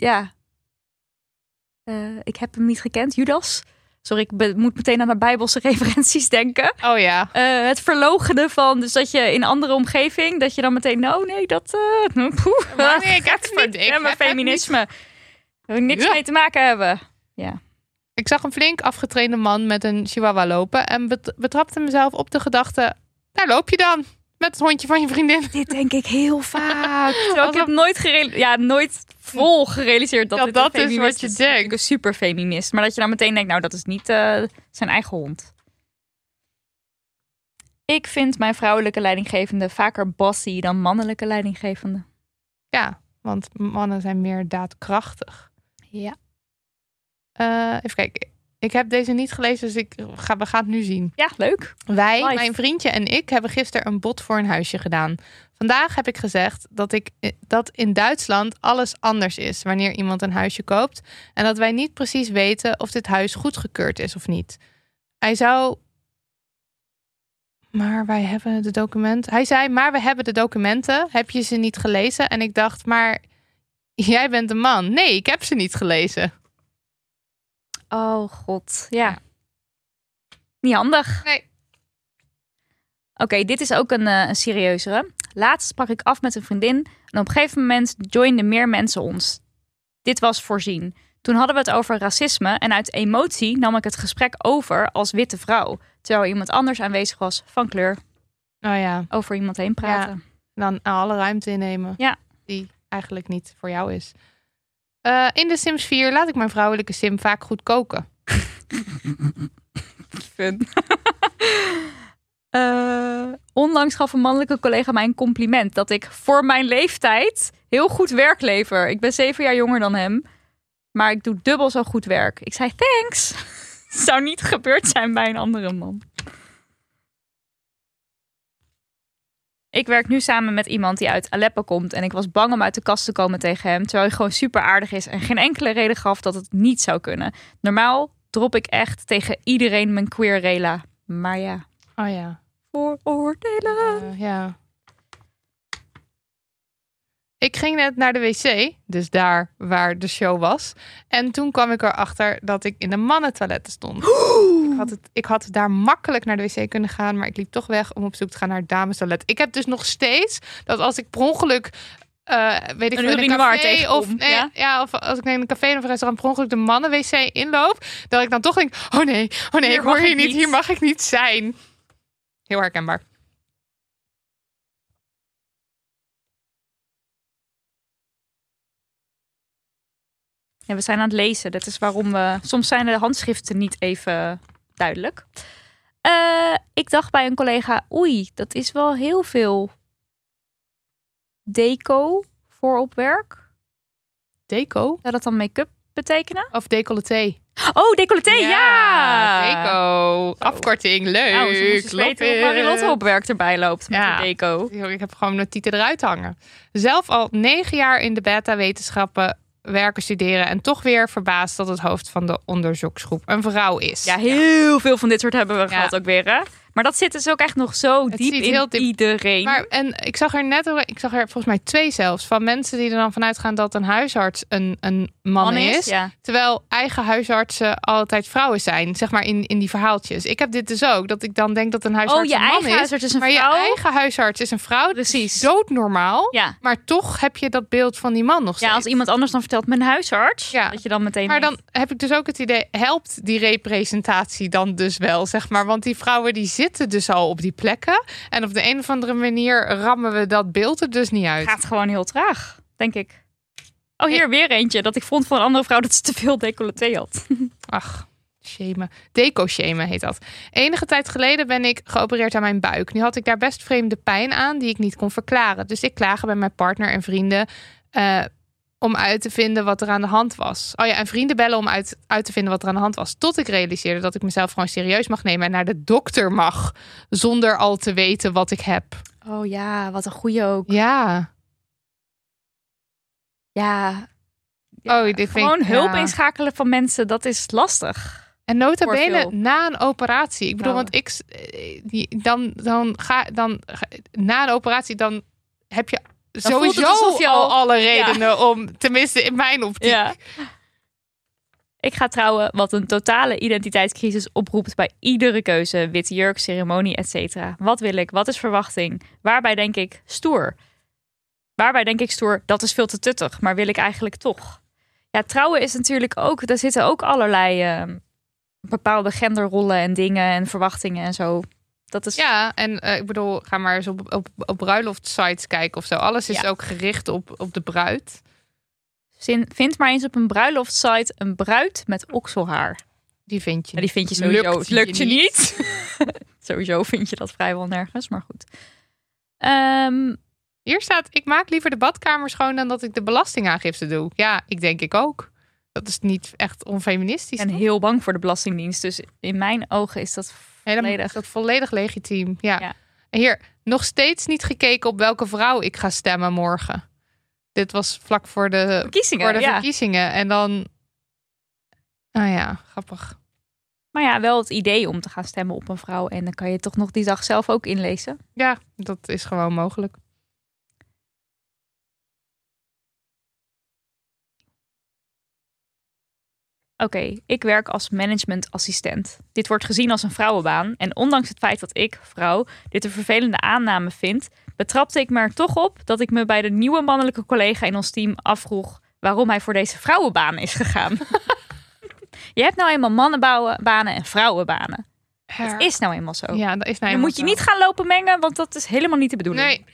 ik heb hem niet gekend. Judas. Sorry, ik moet meteen aan de Bijbelse referenties denken. Oh ja. Het verloochenen van, dus dat je in een andere omgeving, dat je dan meteen, nee, dat... Nee, ik heb mijn feminisme. Wil ik niks mee te maken hebben. Ja. Ik zag een flink afgetrainde man met een chihuahua lopen en betrapte mezelf op de gedachte, daar loop je dan. Met het hondje van je vriendin. Dit denk ik heel vaak. Ik heb nooit vol gerealiseerd dat dit dat is wat je denkt. Ik een super feminist. Maar dat je dan meteen denkt, dat is niet zijn eigen hond. Ik vind mijn vrouwelijke leidinggevende vaker bossy dan mannelijke leidinggevende. Ja, want mannen zijn meer daadkrachtig. Ja. Even kijken. Ik heb deze niet gelezen, dus we gaan het nu zien. Ja, leuk. Wij, mijn vriendje en ik, hebben gisteren een bod voor een huisje gedaan. Vandaag heb ik gezegd dat in Duitsland alles anders is wanneer iemand een huisje koopt. En dat wij niet precies weten of dit huis goedgekeurd is of niet. Hij zei, maar we hebben de documenten. Heb je ze niet gelezen? En ik dacht, maar jij bent een man. Nee, ik heb ze niet gelezen. Oh god, ja. Niet handig. Nee. Oké, dit is ook een serieuzere. Laatst sprak ik af met een vriendin en op een gegeven moment joinden meer mensen ons. Dit was voorzien. Toen hadden we het over racisme en uit emotie nam ik het gesprek over als witte vrouw. Terwijl iemand anders aanwezig was van kleur. Oh ja. Over iemand heen praten. Ja, dan alle ruimte innemen. Ja. Die eigenlijk niet voor jou is. In de Sims 4 laat ik mijn vrouwelijke sim vaak goed koken. Fun. Onlangs gaf een mannelijke collega mij een compliment dat ik voor mijn leeftijd heel goed werk lever. Ik ben 7 jaar jonger dan hem, maar ik doe dubbel zo goed werk. Ik zei thanks. Zou niet gebeurd zijn bij een andere man. Ik werk nu samen met iemand die uit Aleppo komt en ik was bang om uit de kast te komen tegen hem, terwijl hij gewoon super aardig is en geen enkele reden gaf dat het niet zou kunnen. Normaal drop ik echt tegen iedereen mijn queer rela. Maar ja. Oh ja. Vooroordelen. Ja. Ik ging net naar de wc, dus daar waar de show was. En toen kwam ik erachter dat ik in de mannentoiletten stond. Ik had daar makkelijk naar de wc kunnen gaan, maar ik liep toch weg om op zoek te gaan naar het damestoilet. Ik heb dus nog steeds dat als ik per ongeluk, weet ik veel, in een café of als ik in een café of een restaurant per ongeluk de mannen-wc inloop, dat ik dan toch denk, oh nee, ik hoor hier niet, hier mag ik niet zijn. Heel herkenbaar. Ja, we zijn aan het lezen. Dat is waarom we... Soms zijn de handschriften niet even duidelijk. Ik dacht bij een collega... Oei, dat is wel heel veel deco voor op werk. Deco? Zou dat dan make-up betekenen? Of decolleté? Oh, decolleté, ja! Deco. Afkorting, leuk. Nou, ze moesten weten hoe Marilotte op werk erbij loopt met de deco. Ik heb gewoon mijn titel eruit hangen. Zelf al 9 jaar in de beta-wetenschappen werken, studeren en toch weer verbaasd dat het hoofd van de onderzoeksgroep een vrouw is. Ja, heel veel van dit soort hebben we gehad ook weer, hè? Maar dat zit dus ook echt nog zo diep in iedereen. Maar, en ik zag er volgens mij 2 zelfs, van mensen die er dan vanuit gaan dat een huisarts een man is. Ja. Terwijl eigen huisartsen altijd vrouwen zijn, zeg maar in die verhaaltjes. Ik heb dit dus ook, dat ik dan denk dat een huisarts een man is. Oh, je eigen huisarts is een vrouw? Maar je eigen huisarts is een vrouw. Precies. Doodnormaal. Ja. Maar toch heb je dat beeld van die man nog steeds. Ja, als iemand anders dan vertelt mijn huisarts, dat je dan meteen Maar dan heb ik dus ook het idee, helpt die representatie dan dus wel, zeg maar. Want die vrouwen die zitten dus al op die plekken. En op de een of andere manier rammen we dat beeld er dus niet uit. Gaat gewoon heel traag, denk ik. Oh, hier weer eentje. Dat ik vond van een andere vrouw dat ze te veel decolleté had. Ach, shamen. Deco-shamen heet dat. Enige tijd geleden ben ik geopereerd aan mijn buik. Nu had ik daar best vreemde pijn aan die ik niet kon verklaren. Dus ik klaagde bij mijn partner en vrienden om uit te vinden wat er aan de hand was. Oh ja, en vrienden bellen om uit te vinden wat er aan de hand was. Tot ik realiseerde dat ik mezelf gewoon serieus mag nemen en naar de dokter mag. Zonder al te weten wat ik heb. Oh ja, wat een goeie ook. Ja. Ja, gewoon hulp inschakelen van mensen, dat is lastig. En nota bene na een operatie. Ik bedoel, want na een operatie dan heb je sowieso al alle redenen om, tenminste in mijn optiek. Ja. Ik ga trouwen, wat een totale identiteitscrisis oproept bij iedere keuze. Witte jurk, ceremonie, etc. Wat wil ik? Wat is verwachting? Waarbij denk ik stoer? Dat is veel te tuttig, maar wil ik eigenlijk toch? Ja, trouwen is natuurlijk ook, daar zitten ook allerlei bepaalde genderrollen en dingen en verwachtingen en zo. Dat is... Ja, en ik bedoel, ga maar eens op bruiloftssites kijken of zo. Alles is ook gericht op de bruid. Vind maar eens op een bruiloftsite een bruid met okselhaar. Die vind je. Die vind je sowieso. Lukt je niet. Sowieso vind je dat vrijwel nergens, maar goed. Hier staat, ik maak liever de badkamer schoon dan dat ik de belastingaangifte doe. Ja, ik ook. Dat is niet echt onfeministisch. En heel bang voor de Belastingdienst. Dus in mijn ogen is dat volledig legitiem. Ja. En hier, nog steeds niet gekeken op welke vrouw ik ga stemmen morgen. Dit was vlak voor de verkiezingen. En dan... Nou ja, grappig. Maar ja, wel het idee om te gaan stemmen op een vrouw. En dan kan je toch nog die dag zelf ook inlezen. Ja, dat is gewoon mogelijk. Oké, ik werk als managementassistent. Dit wordt gezien als een vrouwenbaan. En ondanks het feit dat ik, vrouw, dit een vervelende aanname vind, betrapte ik me er toch op dat ik me bij de nieuwe mannelijke collega in ons team afvroeg waarom hij voor deze vrouwenbaan is gegaan. Je hebt nou eenmaal mannenbanen en vrouwenbanen. Het is nou eenmaal zo. Ja, dat is nou dan eenmaal moet je niet gaan lopen mengen, want dat is helemaal niet de bedoeling. Nee.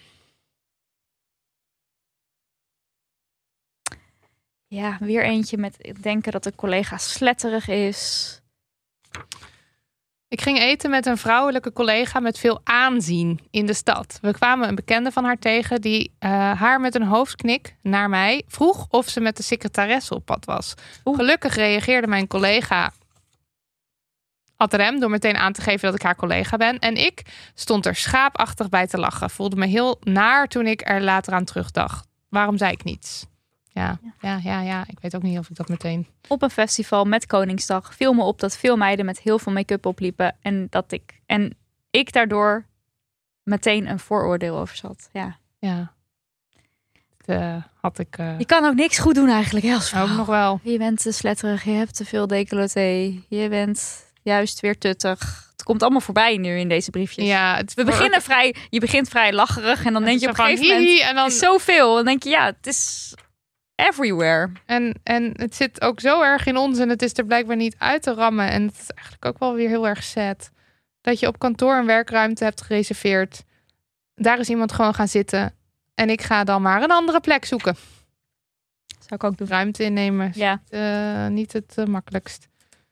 Ja, weer eentje met denken dat een collega sletterig is. Ik ging eten met een vrouwelijke collega met veel aanzien in de stad. We kwamen een bekende van haar tegen die haar met een hoofdknik naar mij vroeg of ze met de secretaresse op pad was. Gelukkig reageerde mijn collega ad rem door meteen aan te geven dat ik haar collega ben. En ik stond er schaapachtig bij te lachen. Voelde me heel naar toen ik er later aan terugdacht. Waarom zei ik niets? Ja. Ik weet ook niet of ik dat meteen... Op een festival met Koningsdag viel me op dat veel meiden met heel veel make-up opliepen. En ik daardoor meteen een vooroordeel over zat. Ja. Had ik... Je kan ook niks goed doen eigenlijk. Ook nog wel. Je bent te sletterig, je hebt te veel décolleté. Je bent juist weer tuttig. Het komt allemaal voorbij nu in deze briefjes. Ja, je begint vrij lacherig en dan denk je op een gegeven moment... En dan... Het is zoveel. Dan denk je, het is... everywhere. En het zit ook zo erg in ons en het is er blijkbaar niet uit te rammen. En het is eigenlijk ook wel weer heel erg sad. Dat je op kantoor een werkruimte hebt gereserveerd. Daar is iemand gewoon gaan zitten. En ik ga dan maar een andere plek zoeken. Zou ik ook doen. Ruimte innemen. Ja. Niet het makkelijkst.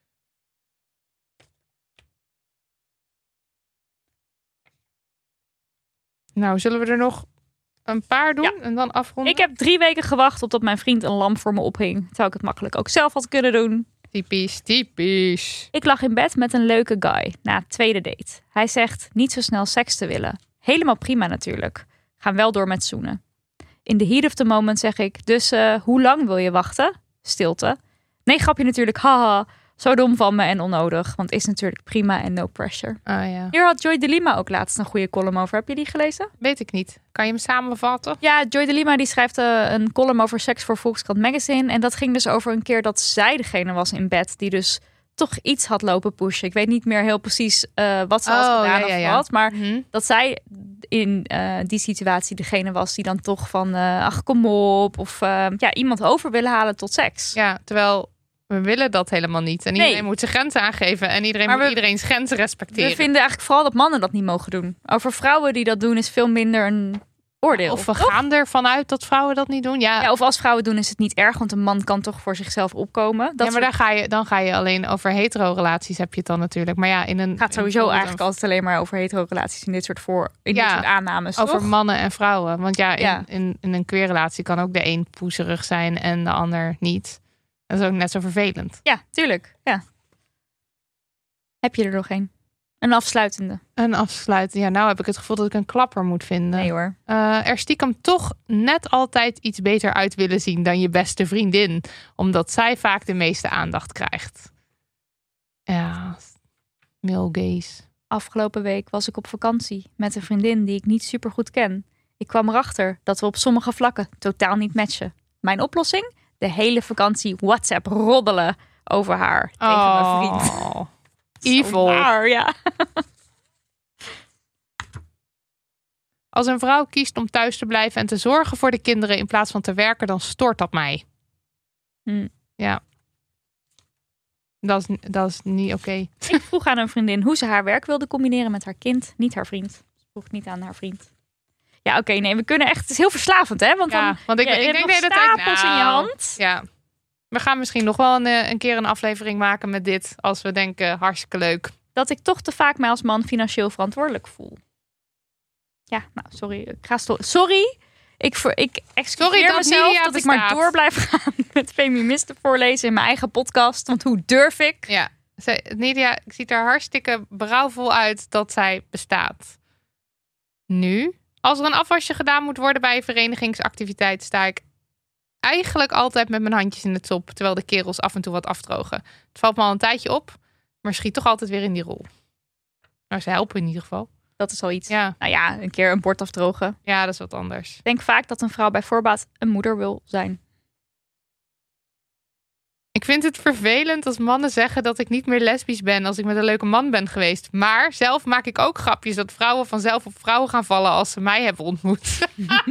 Nou, zullen we er nog een paar doen en dan afronden? Ik heb 3 weken gewacht totdat mijn vriend een lamp voor me ophing. Terwijl ik het makkelijk ook zelf had kunnen doen. Typisch. Ik lag in bed met een leuke guy na het tweede date. Hij zegt niet zo snel seks te willen. Helemaal prima natuurlijk. Gaan wel door met zoenen. In the heat of the moment zeg ik, dus hoe lang wil je wachten? Stilte. Nee, grapje natuurlijk, haha. Zo dom van me en onnodig, want is natuurlijk prima en no pressure. Ja. Hier had Joy de Lima ook laatst een goede column over. Heb je die gelezen? Weet ik niet. Kan je hem samenvatten? Ja, Joy de Lima die schrijft een column over seks voor Volkskrant Magazine. En dat ging dus over een keer dat zij degene was in bed die dus toch iets had lopen pushen. Ik weet niet meer heel precies wat ze had gedaan of wat. Maar dat zij in die situatie degene was die dan toch van ach kom op. Of iemand over willen halen tot seks. Ja, terwijl... We willen dat helemaal niet. En iedereen moet zijn grenzen aangeven. En iedereen moet iedereen's grenzen respecteren. We vinden eigenlijk vooral dat mannen dat niet mogen doen. Over vrouwen die dat doen is veel minder een oordeel. Of we gaan ervan uit dat vrouwen dat niet doen. Ja, of als vrouwen doen is het niet erg. Want een man kan toch voor zichzelf opkomen. Dan ga je alleen over hetero-relaties heb je het dan natuurlijk. Maar ja, het gaat sowieso eigenlijk altijd alleen maar over hetero-relaties. In dit soort dit soort aannames. Over toch? mannen en vrouwen. Want in een queer-relatie kan ook de een poeserig zijn en de ander niet. Dat is ook net zo vervelend. Ja, tuurlijk. Ja. Heb je er nog een? Een afsluitende. Een afsluiting. Ja, nou heb ik het gevoel dat ik een klapper moet vinden. Nee hoor. Er stiekem toch net altijd iets beter uit willen zien dan je beste vriendin. Omdat zij vaak de meeste aandacht krijgt. Ja, male gaze. Afgelopen week was ik op vakantie met een vriendin die ik niet super goed ken. Ik kwam erachter dat we op sommige vlakken totaal niet matchen. Mijn oplossing? De hele vakantie WhatsApp roddelen over haar tegen mijn vriend. Evil. Waar, ja. Als een vrouw kiest om thuis te blijven en te zorgen voor de kinderen in plaats van te werken, dan stoort dat mij. Ja. Dat is niet oké. Ik vroeg aan een vriendin hoe ze haar werk wilde combineren met haar kind, niet haar vriend. Ze vroeg niet aan haar vriend. Ja, oké, nee, we kunnen echt... Het is heel verslavend, hè? Want ik denk de hele tijd... stapels in je hand. Ja. We gaan misschien nog wel een keer een aflevering maken met dit. Als we denken, hartstikke leuk. Dat ik toch te vaak mij als man financieel verantwoordelijk voel. Ja, nou, sorry. Sorry. Ik excuseer mezelf dat ik maar door blijf gaan met feministen voorlezen in mijn eigen podcast. Want hoe durf ik? Ja, Nidia, ik zie er hartstikke berouwvol uit dat zij bestaat. Nu, als er een afwasje gedaan moet worden bij een verenigingsactiviteit, sta ik eigenlijk altijd met mijn handjes in het sop, terwijl de kerels af en toe wat afdrogen. Het valt me al een tijdje op, maar schiet toch altijd weer in die rol. Nou, ze helpen in ieder geval. Dat is al iets. Ja. Nou ja, een keer een bord afdrogen. Ja, dat is wat anders. Ik denk vaak dat een vrouw bij voorbaat een moeder wil zijn. Ik vind het vervelend als mannen zeggen dat ik niet meer lesbisch ben als ik met een leuke man ben geweest. Maar zelf maak ik ook grapjes dat vrouwen vanzelf op vrouwen gaan vallen als ze mij hebben ontmoet.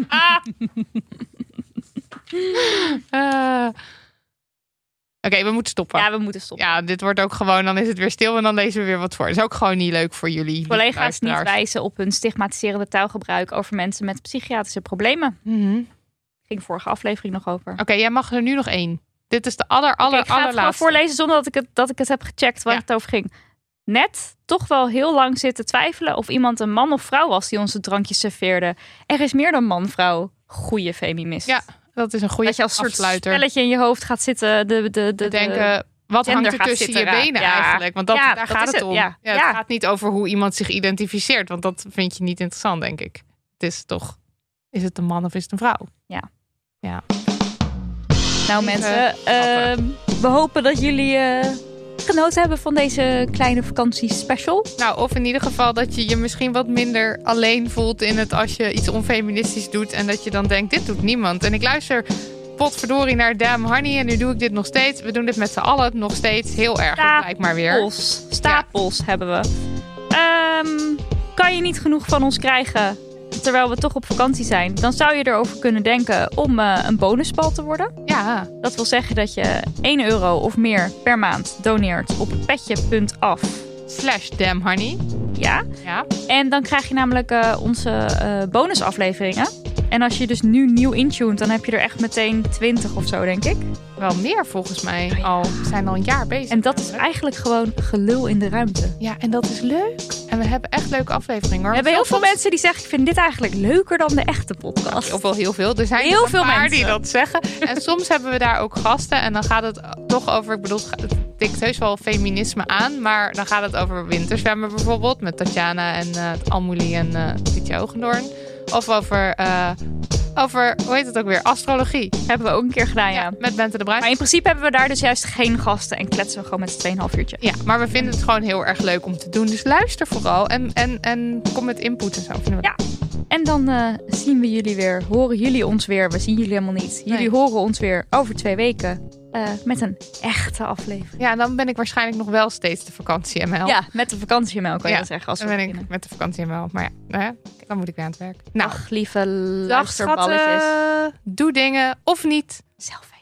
Oké, we moeten stoppen. Ja, we moeten stoppen. Ja, dit wordt ook gewoon, dan is het weer stil en dan lezen we weer wat voor. Dat is ook gewoon niet leuk voor jullie. Collega's niet wijzen op hun stigmatiserende taalgebruik over mensen met psychiatrische problemen. Ging vorige aflevering nog over. Oké, jij mag er nu nog 1. Dit is de allerlaatste. Ik ga het gewoon voorlezen zonder dat ik het heb gecheckt waar het over ging. Net toch wel heel lang zitten twijfelen of iemand een man of vrouw was die onze drankjes serveerde. Er is meer dan man-vrouw. Goeie feminist. Ja, dat is een goede afsluiter. Dat je als soort spelletje in je hoofd gaat zitten. Denken, wat hangt er tussen je benen eigenlijk? Want daar gaat het om. Ja, het gaat niet over hoe iemand zich identificeert. Want dat vind je niet interessant, denk ik. Het is toch, is het een man of is het een vrouw? Ja. Nou mensen, we hopen dat jullie genoten hebben van deze kleine vakantiespecial. Nou, of in ieder geval dat je je misschien wat minder alleen voelt in het als je iets onfeministisch doet. En dat je dan denkt, dit doet niemand. En ik luister potverdorie naar Damn Honey en nu doe ik dit nog steeds. We doen dit met z'n allen nog steeds heel erg, lijkt maar weer. Stapels hebben we. Kan je niet genoeg van ons krijgen terwijl we toch op vakantie zijn, dan zou je erover kunnen denken om een bonusbal te worden. Ja. Dat wil zeggen dat je €1 of meer per maand doneert op petje.af/damnhoney. Ja. En dan krijg je namelijk onze bonusafleveringen. En als je dus nu nieuw intuned, dan heb je er echt meteen 20 of zo, denk ik. Wel meer volgens mij. We zijn al een jaar bezig. En dat is eigenlijk gewoon gelul in de ruimte. Ja, en dat is leuk. En we hebben echt leuke afleveringen. Hoor. We hebben heel veel mensen die zeggen, ik vind dit eigenlijk leuker dan de echte podcast. Of wel heel veel. Er zijn heel veel mensen die dat zeggen. En soms hebben we daar ook gasten. En dan gaat het toch over, ik bedoel, het tikt heus wel feminisme aan. Maar dan gaat het over winterzwemmen bijvoorbeeld. Met Tatjana en Almoelie en Pietje Ogendoorn. Of over, hoe heet het ook weer, astrologie. Hebben we ook een keer gedaan, ja. Met Bente de Bruin. Maar in principe hebben we daar dus juist geen gasten en kletsen we gewoon met 2,5 uurtje. Ja, maar we vinden het gewoon heel erg leuk om te doen. Dus luister vooral en kom met input en zo. Ja, en dan zien we jullie weer, horen jullie ons weer. We zien jullie helemaal niet. Jullie horen ons weer over 2 weken. Met een echte aflevering. Ja, dan ben ik waarschijnlijk nog wel steeds de vakantie-ML. Ja, met de vakantie-ML kan je dat zeggen. Als dan ben ik met de vakantie-ML. Maar ja, dan moet ik weer aan het werk. Nou, lieve luisterballetjes. Doe dingen of niet. Zelf